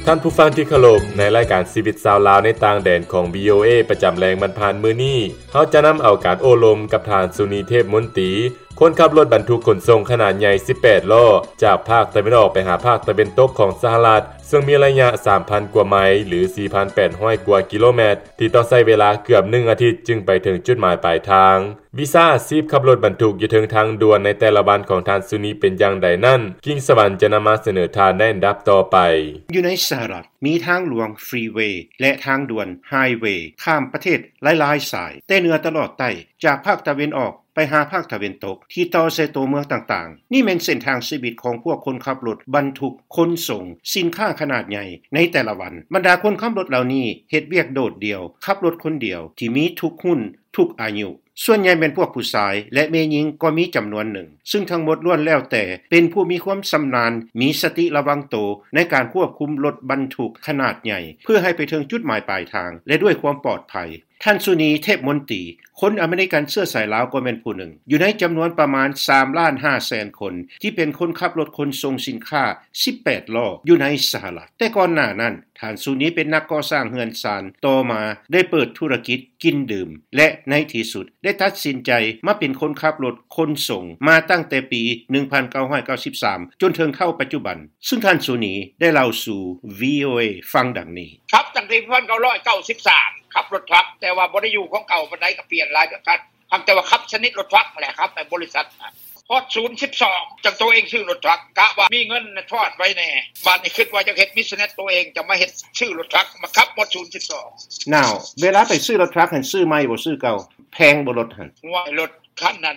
ท่านผู้ฟังที่เคารพในรายการชีวิตชาวลาวในต่างแดนของ VOA ประจำแรงบรรพานมื้อนี้เฮาจะนำเอาการโอลมกับท่านสุนีเทพมนตรีคนขับรถบรรทุกขนส่งขนาดใหญ่18ล้อจากภาคตะวันออกไปหาภาคตะวันตกของสหรัฐซึ่งมีระยะ 3,000 กว่าไมล์หรือ 4,800 กว่ากิโลเมตรที่ต้องใช้เวลาเกือบ1อาทิตย์จึงไปถึงจุดหมายปลายทางวีซ่าอาชีพขับรถบรรทุกอยู่ถึงทางด่วนในแต่ละวันของท่านสุนีเป็นอย่างใดนั้นกิ่งสวรรค์จะนำมาเสนอทานในอันดับต่อไปอยู่ในสหรัฐมีทางหลวงฟรีเวย์และทางด่วนไฮเวย์ข้ามประเทศหลายๆสายแต่เหนือตลอดใต้จากภาคตะวันออกไปหาภาคตะวันตกที่ต่อใส่ตัวเมืองต่างๆนี่แม่นเส้นทางชีวิตของพวกคนขับรถบรรทุกขนส่งสินค้าขนาดใหญ่ในแต่ละวันบรรดาคนขับรถเหล่านี้เฮ็ดเวียกโดดเดี่ยวขับรถคนเดียวที่มีทุกหุ้นทุกอายุส่วนใหญ่เป็นพวกผู้ชายและแม่หญิงก็มีจำนวนหนึ่งซึ่งทั้งหมดล้วนแล้วแต่เป็นผู้มีความชำนาญมีสติระวังตัวในการควบคุมรถบรรทุกขนาดใหญ่เพื่อให้ไปถึงจุดหมายปลายทางและด้วยความปลอดภัยท่านสุนีเทพมนตรีคนอเมริกันเสื้อสายลาวก็เป็นผู้หนึ่งอยู่ในจำนวนประมาณ 3,500,000 คนที่เป็นคนขับรถขนส่งสินค้า18ล้ออยู่ในสหรัฐแต่ก่อนหน้านั้นท่านสุนีเป็นนักก่อสร้างเรือนซานต่อมาได้เปิดธุรกิจกินดื่มและในที่สุดได้ตัดสินใจมาเป็นคนขับรถขนส่งมาตั้งแต่ปี 1993 จนถึงเข้าปัจจุบันซึ่งท่านสุนีได้เล่าสู่ VOA ฟังดังนี้ครับตั้งแต่1993ขับรถทรัคแต่ว่าบ่ได้อยู่ของเก่าปานใดก็เปลี่ยนหลายกันแต่ว่าขับชนิดรถทรัคแหละครับในบริษัทพอด012จังตัวเองชื่อรถทรัคกะว่ามีเงินทอดไว้แน่บัดนี้คิดว่าจะเฮ็ดบิสเนสตัวเองจะมาเฮ็ดชื่อรถทรัคมาขับหมด012 Now เวลาไปซื้อรถทรัคหันซื้อใหม่บ่ซื้อเก่าแพงบ่รถหันว่ารถคันนั้น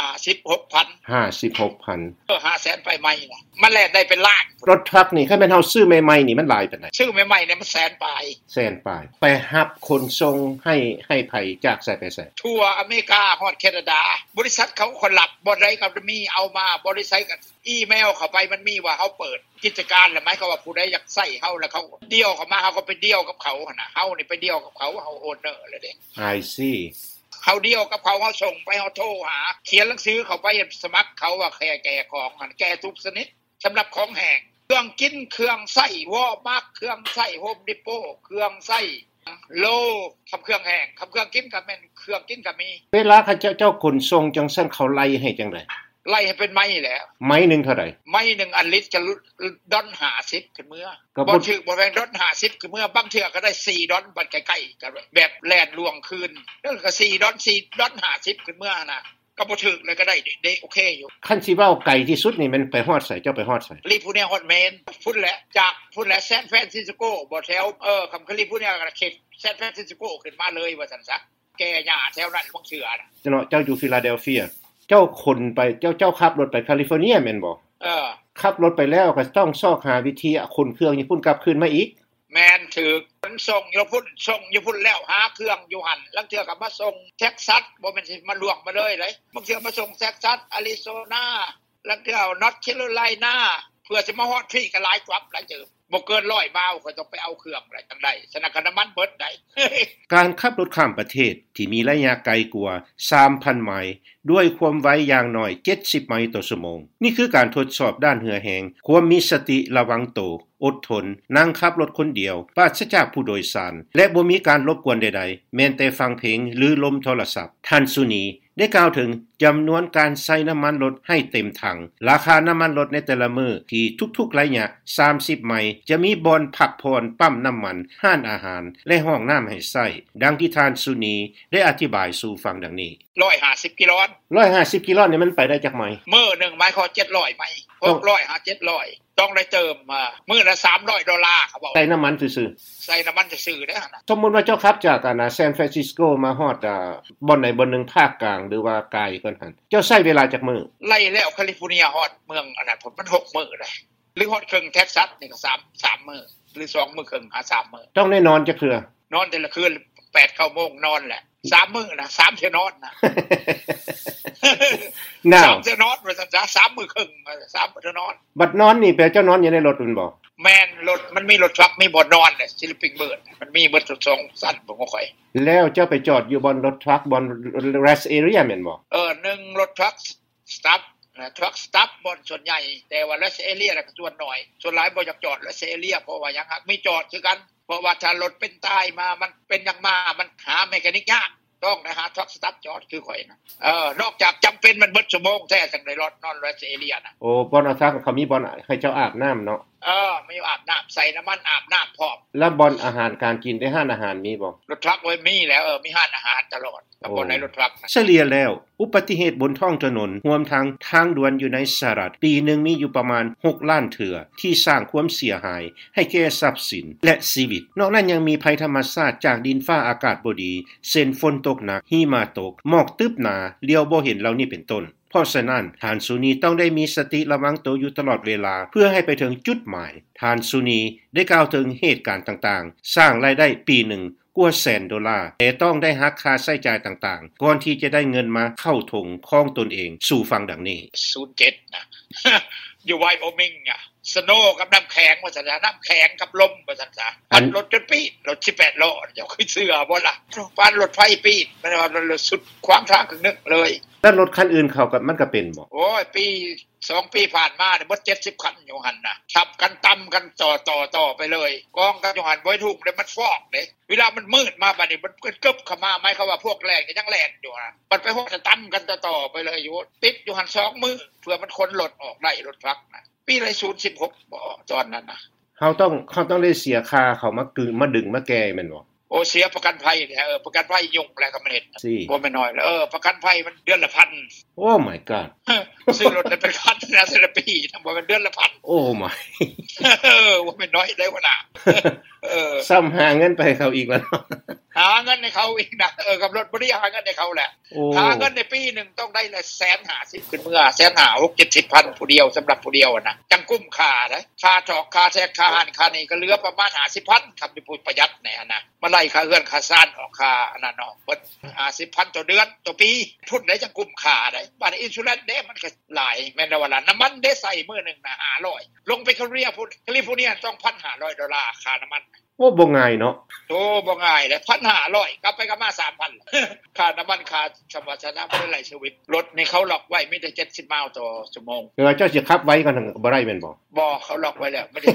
56,000 500,000ไปใหม่น่ะมันแล่นได้เป็นล้านรถทรัคนี่คันแม่นเฮาซื้อใหม่ๆนี่มันหลายปานใดซื้อใหม่ๆเนี่ยมันแสนปลายไปรับขนส่งให้ไผจากไสไปไสทั่วอเมริกาฮอดแคนาดาบริษัทเขาคนรับบ่ได้ก็มีเอามาบริษัทกันอีเมลเข้าไปมันมีว่าเฮาเปิดกิจการแล้วหมายความว่าผู้ใดอยากใช้เฮาแล้วเขาเดียวเข้ามาเฮาก็ไปเดียวกับเขาหั่นน่ะเฮานี่ไปเดียวกับเขาเฮาโอนเนอร์เลยเด้ I see เขาเดียวกับเขาส่งไปเฮาโทรหาเขียนหนังสือเข้าไปสมัครเขาว่าแก่ของมันแก่ทุกชนิดสำหรับของแห้งเครื่องกินเครื่องใช้วอร์มักเครื่องใช้โฮมดิโปเครื่องใช้โลทำเครื่องแห้งทำเครื่องกินก็แม่นเครื่องกินก็มีเวลาเขาเจ้าขนส่งจังซั่นเขาไล่ให้จังได๋ไล่ให้เป็นไม้แหละไม้นึงเท่าใดไม้นึงอันลิตรจะดอน50ขึ้นเมื่อบ่ถึกบ่แม่นดอน50ขึ้นเมื่อบางเทื่อก็ได้4ดอนบัดใกล้ๆกันแบบแล่นล่วงคืนแล้วก็4ดอน50ขึ้นเมื่อน่ะก็บ่ถึกเลยก็ได้โอเคอยู่คันสิเว้าไกลที่สุดนี่มันไปฮอดไสเจ้าไปฮอดไสลิฟูเนียฮอดเมนพุ่นแหละจากพุ่นแหละซานฟรานซิสโกบ่แถวคำคลิฟูเนียก็เขตซานฟรานซิสโกขึ้นมาเลยว่าซั่นซะแก่หญ้าแถวนั้นบางเทื่อน่ะเจ้าอยู่ฟิลาเดลเฟียเจ้าคนไปเจ้าขับรถไปแคลิฟอร์เนียแม่นบ่ขับรถไปแล้วก็ต้องซอกหาวิธีคนเครื่องญี่ปุ่นกลับคืนมาอีกแม่นถูกขนส่งอยู่พุ่นแล้วหาเครื่องอยู่หั่นลังเทื่อก็มาส่งเท็กซัสบ่แม่นสิมาลวงมาเลยเด้บางเทื่อมาส่งเท็กซัสอาริโซนาลังเทื่อนอร์ทแคโรไลนาเพื่อสิมาฮอดที่ก็หลายกว่าหลายเจอบ่เกิน100บาทก็ต้องไปเอาเครื่องอะไรจังได๋สนักน้ำมันเบิดได้การขับรถข้ามประเทศที่มีระยะไกลกว่า 3,000 ไมล์ด้วยความไวอย่างน้อย70ไมล์ต่อชั่วโมงนี่คือการทดสอบด้านเหือแหงความมีสติระวังตัวอดทนนั่งขับรถคนเดียวปราศจากผู้โดยสารและบ่มีการรบกวนใดๆแม้แต่ฟังเพลงหรือลมโทรศัพท์ท่านสุนีได้กล่าวถึงจำนวนการใช้น้ำมันรถให้เต็มถังราคาน้ำมันรถในแต่ละมื้อที่ทุกๆระยะ30ไมล์จะมีบ่อนพักผ่อนปั๊มน้ำมันห้านอาหารและห้องน้ำให้ใช้ดังที่ท่านสุนีได้อธิบายสู่ฟังดังนี้ 150กิโล 150กิโลนี่มันไปได้จักไมล์มื้อนึงหมายความ700ไมล์600 700ต้องได้เติมมื้อละ$300เขาบอกใส่น้ำมันซื่อๆใส่น้ำมันซื่อๆเด้อสมมุติว่าเจ้าขับจากซานฟรานซิสโกมาฮอดบ่อนไหนบ่อนนึงภาคกลางหรือว่าไกลกว่านั้นเจ้าใช้เวลาจักมื้อไล่แล้วแคลิฟอร์เนียฮอดเมืองอันนั้นมัน6มื้อเลยหรือฮอดครึ่งเท็กซัสนี่ก็3มื้อหรือ2มื้อครึ่ง3มื้อต้องได้นอนจักเทื่อนอนแต่ละคืน 8-9 โมงนอนแหละ3มื้อนะ3เทื่อนอนนะ3เทื่อนอนว่าซั่นซะ3มื้อครึ่ง3เทื่อนอนบัดนอนนี่แปลเจ้านอนอยู่ในรถมันบ่แม่นรถมันมีรถทรัคมีบ่นอนน่ะ Sleeping Bird มันมีเบิด2สั้นบ่ค่อยแล้วเจ้าไปจอดอยู่บนรถทรัคบน rest area แม่นบ่ 1รถทรัค stop ทรัคสตัฟบ่ส่วนใหญ่แต่ว่าเลสเอเรียน่ะส่วนน้อยส่วนหลายบ่อยากจอดเลสเอเรียเพราะว่ายังมีจอดคือกันเพราะว่าถ้ารถเป็นตายมามันเป็นอย่างมามันหาเมคานิกยากต้องนะหาทรัคสตัฟจอดคือข่อยนะนอกจากจําเป็นมันเบิดชั่วโมงแท้จังได๋รถนอนเลสเอเรียน่ะโอ้บ่อนซักเขามีบ่อนให้เจ้าอาบน้ำเนาะไม่อาบน้ำใส่น้ำมันอาบน้ำพร้อมแล้วบ่อนอาหารการกินได้ห้านอาหารมีบ่รถทรัคไว้มีแล้วมีห้านอาหารตลอดกับบ่ในรถทรัคเฉลี่ยแล้วอุบัติเหตุบนท้องถนนรวมทั้งทางด่วนอยู่ในสหรัฐปีหนึ่งมีอยู่ประมาณ6ล้านเถื่อที่สร้างความเสียหายให้แก่ทรัพย์สินและชีวิตนอกนั้นยังมีภัยธรรมชาติจากดินฟ้าอากาศบ่ดีเช่นฝนตกหนักหิมะตกหมอกตึบหนาเลี้ยวบ่เห็นเหล่านี้เป็นต้นเพราะฉะนั้นท่านสุนีต้องได้มีสติระวังตัวอยู่ตลอดเวลาเพื่อให้ไปถึงจุดหมายท่านสุนีได้กล่าวถึงเหตุการณ์ต่างๆสร้างรายได้ปีหนึ่งกว่า$100,000แต่ต้องได้หักค่าใช้จ่ายต่างๆก่อนที่จะได้เงินมาเข้าถุงของตนเองสู่ฟังดังนี้ 07นะอยู่ไวโอมิงสโนว์กับน้ำแข็งว่าซั่นน้ำแข็งกับลมว่าซั่นซะอันรถจนปีรถ18ล้อเจ้าเคยเชื่อบ่ล่ะปานรถไฟปีมันว่ารถสุดขวางทางนึกเลยแล้วรถคันอื่นเขาก็มันก็เป็นบ่โอ้ยปี2ปีผ่านมาเนี่ยบ่70คันอยู่หั่นน่ะทับกันตํากันต่อไปเลยกองกันอยู่หั่นบ่ถูกเลยมันฟอกเด้เวลามันมืดมาบัดนี้มันกึบเข้ามาหมายความว่าพวกแรงก็ยังแล่นอยู่น่ะมันไปฮอดตํากันต่อไปเลยอยู่ติดอยู่หั่น2มื้อเพื่อมันคนรถออกได้รถทรัคน่ะปีละ016บ่ตอนนั้นน่ะเขาต้องได้เสียค่าเขามาดึงมาแก้แม่นบ่โอเสียประกันภัยเนี่ยประกันภัยยุ่งแล้วก็มันเฮ็ดบ่แม่นน้อยแล้วประกันภัยมันเดือนละ1,000 โอ้ my god ซื้อรถได้เป็นคันนะเซราปีบ่แม่นเดือนละ1,000 โอ้ my บ่แม่นน้อยได้บ่ล่ะซ้ำหาเงินไปเขาอีกแล้วหาเงินให้เขาอีกนะกับรถบ่ได้หาเงินให้เขาแหละหาเงินในปีนึงต้องได้ละ150,000ขึ้นเมื่อ150,000 ผู้เดียวสำหรับผู้เดียวนะจังกุ้มค่านะค่าจอกค่าแท็กค่าอาหารค่านี่ก็เหลือประมาณ50,000ครับที่ผู้ประหยัดแน่นะมาไล่ค่าเรือนค่าซ่านออกค่าอันนั้นเนาะเบิด50,000ต่อเดือนต่อปีทุนได้จังกุ้มค่าได้บัดอินชูแรนซ์เด้มันก็หลายแม่นว่าล่ะน้ำมันได้ใส่มื้อนึงน่ะ500ลงไปแคลิฟอร์เนีย$2,500ค่าน้ำมันโอ้บ่ง่ายเนาะโอ้บ่ง่ายเด้ 1,500 กลับไปกลับมา 3,000 ค่าน้ำมันค่าสมรรถนะบ่ได้ไหลชีวิตรถนี่เขาล็อกไว้มีแต่70ไมล์ต่อชั่วโมงเจ้าสิขับไว้กันบ่ได้แม่นบ่บ่เขาล็อกไว้แล้วไม่ได้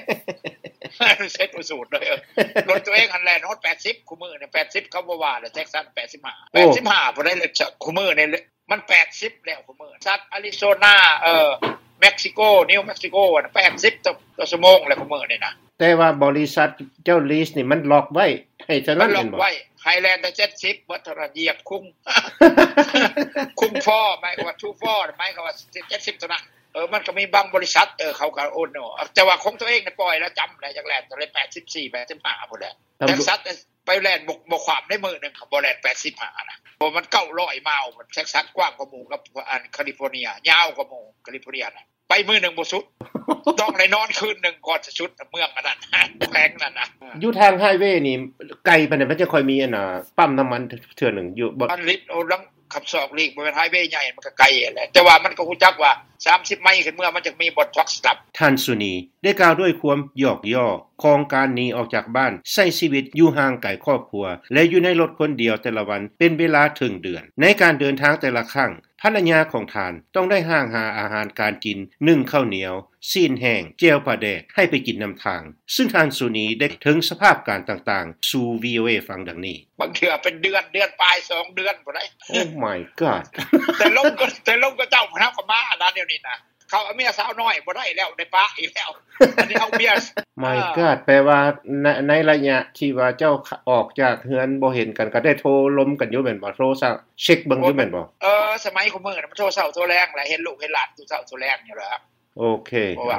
70เซ็ตสูตรเลยรถตัวเองอันแลนฮอด80คู่มือเนี่ย80เขาบ่ว่าแล้วแท็กซัส85บ่ได้เลยคู่มือนี่มัน80แล้วคู่มือซัสอาริโซนาเม็กซิโกนิวเม็กซิโกน่ะ80ต่อชั่วโมงแล้วคู่มือนี่นะแต่ว่าบริษัทเจ้าลีสนี่มันล็อกไว้ให้ฉะนั้นล็อกไว้ไฮแลนด์70วัฒนเหยียบคุ้งฟอหมายความว่าทูฟอหมายความว่า70เท่านั้นมันก็มีบางบริษัทเขาก็โอนเนาะแต่ว่าของตัวเองน่ะปล่อยแล้วจำได้จักแล่นตัวเลย84 85พุ่นแหละแท็กซัสไปแล่นบ่ความได้มื้อนึงครับบ่แล่น85นะเพราะมัน900ไมล์มันแท็กซัสกว้างกว่าหมู่กับอันแคลิฟอร์เนียยาวกว่าหมู่แคลิฟอร์เนียน่ะไปมื้อนึงบ่สุดต้องได้นอนคืนนึงก่อนจะชุดเมืองอันนั้นแพงนั่นน่ะอยู่ทางไฮเวย์นี่ไกลปานใดมันจะค่อยมีอันน่ะปั๊มน้ำมันเทื่อนึงอยู่บ่ลิตรลังขับซอกลีกบ่แม่นไฮเวย์ใหญ่มันก็ไกลแหละแต่ว่ามันก็ฮู้จักว่า30ไมล์ขึ้นเมื่อมันจะมีบ่ทรัคสตับท่านสุนีได้กล่าวด้วยความยอกย่อของการหนีออกจากบ้านใช้ชีวิตอยู่ห่างไกลครอบครัวและอยู่ในรถคนเดียวแต่ละวันเป็นเวลาถึงเดือนในการเดินทางแต่ละครั้งภรรยาของท่านต้องได้ห่างหาอาหารการกินนึ่งข้าวเหนียวซีนแห้งเจียวปลาแดกให้ไปกินนําทางซึ่งท่านสุนีได้ถึงสภาพการต่างๆสู่ VOA ฟังดังนี้บางเทื่อเป็นเดือนปลาย2เดือนบ่ได้ Oh my god แต่ลงก็เจ้าพนักก็มาอันนั้นเดี๋ยวนี้นะเขาเอาเมียสาวน้อยบ่ได้แล้วได้ปะอีกแล้วอันนี้เอาเมีย My god แปลว่าในระยะที่ว่าเจ้าออกจากเฮือนบ่เห็นกันก็ได้โทรลมกันอยู่แม่นบ่โทรซักเช็คเบิ่งอยู่แม่นบ่สมัยคุมื้อน่ะมันโทรเช้าโทรแลงแหละเห็นลูกเห็นหลานโทรเช้าโทรแลงอยู่แล้วโอเค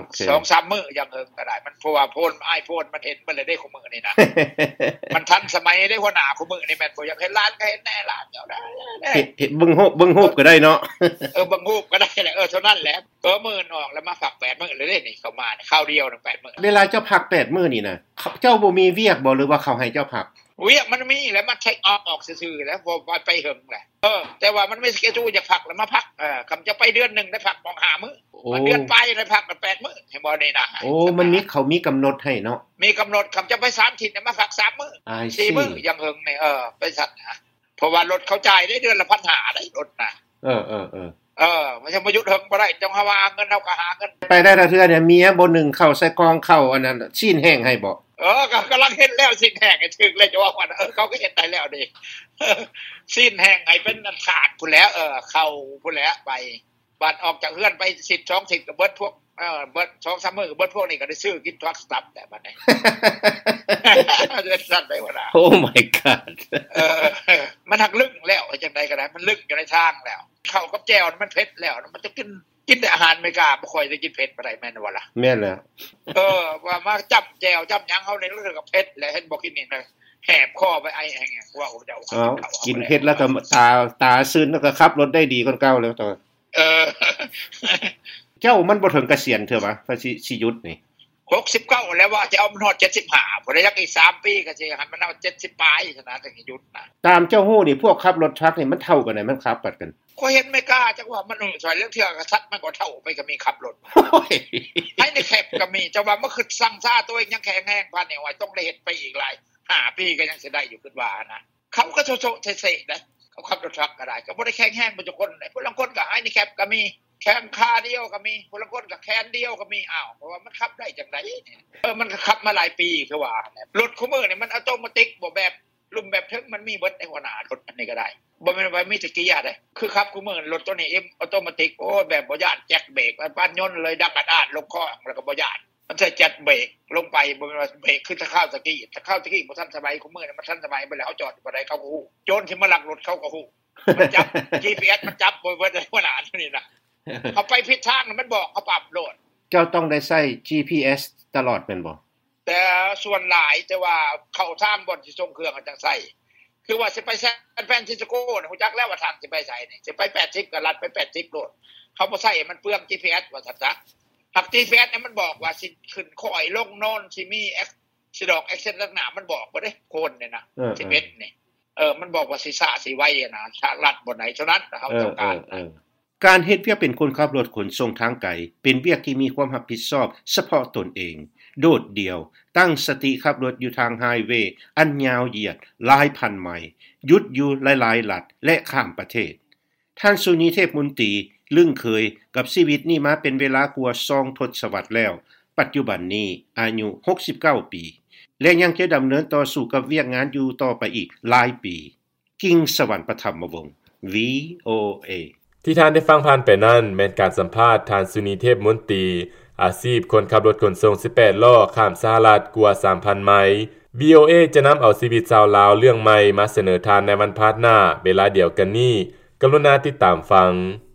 2-3 มื้อยังเฮิงก็ได้มันเพราะว่าโพน iPhone มันเห็นมันเลยได้คุมื้อนี่นะ มันทันสมัยได้หัวหน้าคุมื้อนี่แม่นบ่อยากเห็นหลานก็เห็นแน่หลานเจ้าได้เห็นเบิ่งรูปก็ได้เนาะเบิ่งรูปก็ได้แหละเท่านั้นแหละมื้อออกแล้วมาฝาก8มื้อเลยเด้นี่เข้ามาคราวเดียวนึง8มื้อเวลาเจ้าพัก8มื้อนี่นะเจ้าบ่มีเวียกบ่หรือว่าเขาให้เจ้าพักเวียกมันมีแล้วมันเช็คออกซื่อๆแล้วพอไปเฮิงแหละแต่ว่ามันไม่สเกจูจะพักแล้วมาพักคำจะไปเดือนนึงได้พักบ่5มื้อเดือนไปได้พักกัน8มื้อให้บ่ได้นะโอ้มันมีเขามีกำหนดให้เนาะมีกำหนดคำจะไป3อาทิตย์มาพัก3มื้อ4มื้อยังเฮิงนี่ไปสัตว์เพราะว่ารถเขาจ่ายได้เดือนละ1,500ได้รถนะมันจะมายุดเฮิงบ่ได้จังหาเงินเฮาก็หาเงินไปได้ละเทื่อเนี่ยเมียบ่นึ่งข้าวใส่กองข้าวอันนั้นชิ้นแห้งให้บ่ก็กำลังเฮ็ดแล้วสิ้นแห้งให้ถึกเลยจะว่าว่าเขาก็เฮ็ดได้แล้วดิสิ้นแห้งให้เป็นถาดพุ่นแล้วเข้าพุ่นแล้วไปบัดออกจากเฮือนไป10 2 10ก็เบิดพวกเบิด 2-3 มื้อก็เบิดพวกนี้ก็ได้ซื้อกินทักสตับแต่บัดนี้จะสั่นได้บ่ล่ะโอ้ my god มันหักลึกแล้วจังได๋ก็ได้มันลึกอยู่ในทางแล้วข้าวกับแจ่วมันเผ็ดแล้วมันจะกินแต่อาหารไม่กล้าบ่ค่อยได้กินเผ็ดปานใดแม่นบ่ล่ะแม่นแล้วว่ามาจับแจ่วจับหยังเฮานี่รู้สึกกับเผ็ดแล้วเห็นบ่กินนี่นะแหบคอไปไอแห้งว่าโอ้เจ้ากินเผ็ดแล้วก็ตาซื่นแล้วก็ขับรถได้ดีกว่าเก่าแล้วต่อเจ้ามันบ่ถึงเกษียณเถอะวะว่าสิหยุดนี่ 69แล้วว่าจะเอามันฮอด75บ่ได้จักอีก3ปีก็สิให้มันเอา70ปลายซะนะถึงหยุดนะตามเจ้าฮู้นี่พวกขับรถทรัคนี่มันเท่ากันได้มันขับปัดกันก็เห็นไม่กล้าจักว่ามันสอยเรื่องเทื่อก็ซัดมันก็เท่าไปก็มีขับรถให้ในแคบก็มีจังว่ามันคือสั่งซ่าตัวเองยังแข็งแรงปานนี้ว่าต้องได้เฮ็ดไปอีกหลาย5ปีก็ยังสิได้อยู่คิดว่านะเขาก็โซๆเซ่ๆนะเขาขับรถทรัคก็ได้ก็บ่ได้แข็งแรงบ่ทุกคนผู้ลางคนก็ให้ในแคบก็มีแขนขาเดียวก็มีผู้ลางคนก็แขนเดียวก็มีเพราะว่ามันขับได้จังได๋มันก็ขับมาหลายปีคือว่ารถคู่มือนี่มันออโตเมติกบ่แบบรุ่นแบบทึกมันมีเบิดในหัวหน้ารถอันนี้ก็ได้บ่แม่นว่ามีตะกี้อ่ะเด้คือขับคู่มือรถตัวนี้ออโตเมติกโอ้แบบบ่ย่านแจ็คเบรกปานยนต์เลยดักอาดลงคอแล้วก็บ่ย่านมันใช้แจ็คเบรกลงไปบ่แม่นว่าเบรกคือถ้าเข้าตะกี้บ่ทันสบายคู่มือมันทันสบายไปแล้วจอดบ่ได้เขาก็ฮู้โจรที่มาลักรถเขาก็ฮู้มันจับ GPS มันจับบ่เบิดในหัวหน้านี่นะเอาไปผิดทางมันบอกเขาปรับโลดเจ้าต้องได้ใช้ GPS ตลอดแม่นบ่แต่ส่วนหลายแต่ว่าเข้าทางบ่สิส่งเครื่องจังไสคือว่าสิไปแซนฟรานซิสโกนี่ฮู้จักแล้วว่าทางสิไปไสนี่สิไป80ก็ลัดไป80โลดเขาบ่ใช้มันเปลือง GPS ว่าซั่นซะหัก GPS เนี่ยมันบอกว่าสิขึ้นค่อยลงโน่นสิมีสิดอกแอคเซนต์ลักษณะมันบอกบ่ได้โคนนี่นะ11นี่มันบอกว่าสิซ่าสิไวนะชาลัดบ่ไหนฉะนั้นเขาต้องการเฮ็ดเวียกเป็นคนขับรถขนส่งทางไกลเป็นเวียกที่มีความรับผิดชอบเฉพาะตนเองโดดเดี่ยวตั้งสติขับรถอยู่ทางไฮเวย์อันยาวเหยียดหลายพันไมล์หยุดอยู่หลายๆรัฐและข้ามประเทศท่านสุนีเทพมนตรีลึ่งเคยกับชีวิตนี้มาเป็นเวลากว่า2 ทศวรรษแล้วปัจจุบันนี้อายุ69ปีและยังจะดำเนินต่อสู้กับเวียกงานอยู่ต่อไปอีกหลายปีกิ่งสวรรค์ปฐมวงศ์ VOA ที่ท่านได้ฟังผ่านไปนั้นแม่นการสัมภาษณ์ท่านสุนีเทพมนตรีอาชีพคนขับรถขนส่ง18ล้อข้ามสหรัฐกว่า 3,000 ไมล์ VOA จะนำเอาชีวิตชาวลาวเรื่องใหม่มาเสนอทานในวันพฤหัสหน้าเวลาเดียวกันนี้กรุณาติดตามฟัง